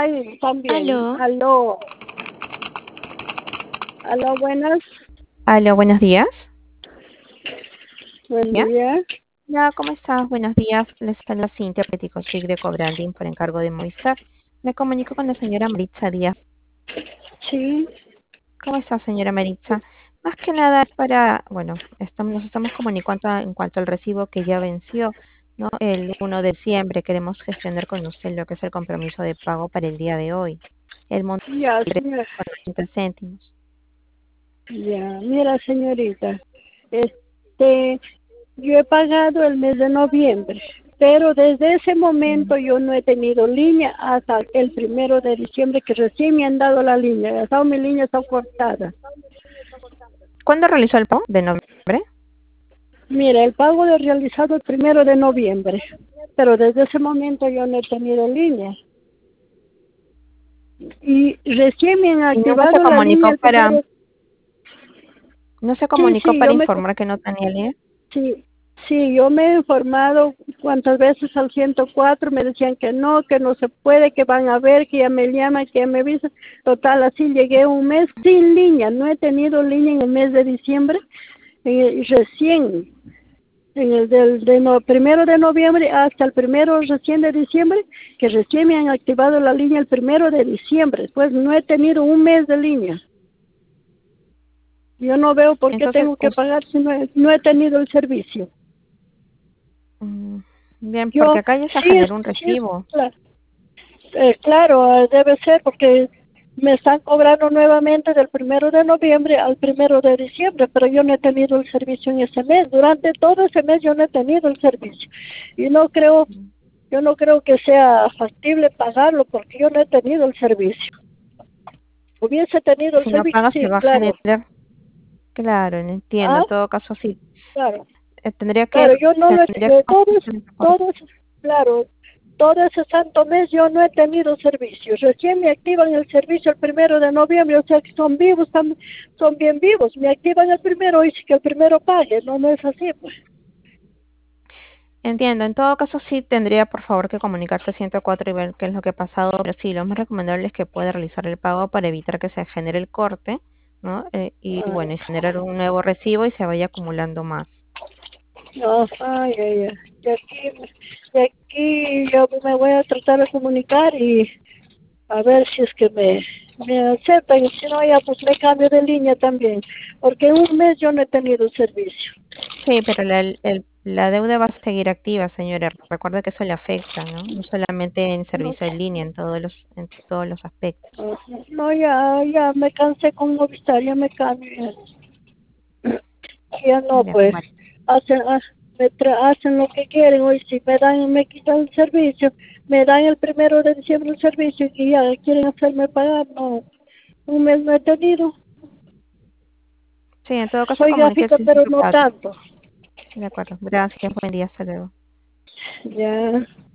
Ay, también. Aló, Aló, aló, buenas. aló, buenos días. Buen ¿Ya? día. Ya, ¿cómo estás? Buenos días. Les habla Cintia Peticos y Greco Branding por encargo de Movistar. Me comunico con la señora Maritza Díaz. Sí, ¿Cómo está, señora Maritza? Más que nada es para, bueno, nos estamos comunicando en cuanto al recibo que ya venció, ¿no? El 1 de diciembre queremos gestionar con usted lo que es el compromiso de pago para el día de hoy. El monto ya, de señora. 40 céntimos. Ya, mira, señorita. Este, yo he pagado el mes de noviembre, pero desde ese Mm. momento yo no he tenido línea hasta el 1 de diciembre, que recién me han dado la línea. Hasta mi línea está cortada. ¿Cuándo realizó el pago? ¿De noviembre? Mira, el pago lo he realizado el 1 de noviembre, pero desde ese momento yo no he tenido línea. Y recién me han Y nunca se activado la línea comunicó el para primero. ¿No se Sí, comunicó sí, para informar que no tenía línea? sí, sí, yo me he informado cuántas veces al 104 me decían que no se puede, que van a ver, que ya me llaman, que ya me avisan. Total, así llegué un mes sin línea, no he tenido línea en el mes de diciembre, recién, en el 1 de noviembre hasta el primero recién de diciembre, que recién me han activado la línea el 1 de diciembre, pues no he tenido un mes de línea. Yo no veo por qué Entonces, tengo que pagar si no he tenido el servicio. mm, bien, porque Yo, acá ya se sí, generó un sí, recibo. claro, claro, debe ser porque me están cobrando nuevamente del 1 de noviembre al 1 de diciembre, pero yo no he tenido el servicio en ese mes. Durante todo ese mes yo no he tenido el servicio. Y yo no creo que sea factible pagarlo porque yo no he tenido el servicio. Hubiese tenido el Si no servicio, paga, se sí, va a claro. generar. Claro, no entiendo. Ah, En todo caso, sí. claro. Tendría que, Claro, yo no lo, tendría que todos, claro, todo ese santo mes yo no he tenido servicio. Recién me activan el servicio el 1 de noviembre, o sea que son vivos, son bien vivos. Me activan el primero y sí que el primero pague, no es así, pues. Entiendo. En todo caso, sí tendría, por favor, que comunicarse a 104 y ver qué es lo que ha pasado. Pero sí, lo más recomendable es que pueda realizar el pago para evitar que se genere el corte, ¿no? Y Ah, bueno, y generar un nuevo recibo y se vaya acumulando más. no, ay, ay, ay. De aquí yo me voy a tratar de comunicar y a ver si es que me aceptan, y si no ya pues me cambio de línea también, porque en un mes yo no he tenido servicio. Sí, pero la deuda va a seguir activa, señora. Recuerda que eso le afecta, ¿no? No solamente en No, servicio en línea, en todos los aspectos. no, ya me cansé con Movistar, ya me cambio. Ya no, Ya, pues, bueno. hacen, hacen lo que quieren. Hoy si me quitan el servicio, me dan el 1 de diciembre el servicio y ya quieren hacerme pagar. No, un mes no he tenido. Sí, en todo caso, Soy gráfica, comuníquese en pero no 104. tanto. De acuerdo. Gracias. Buen día. Hasta luego. Ya.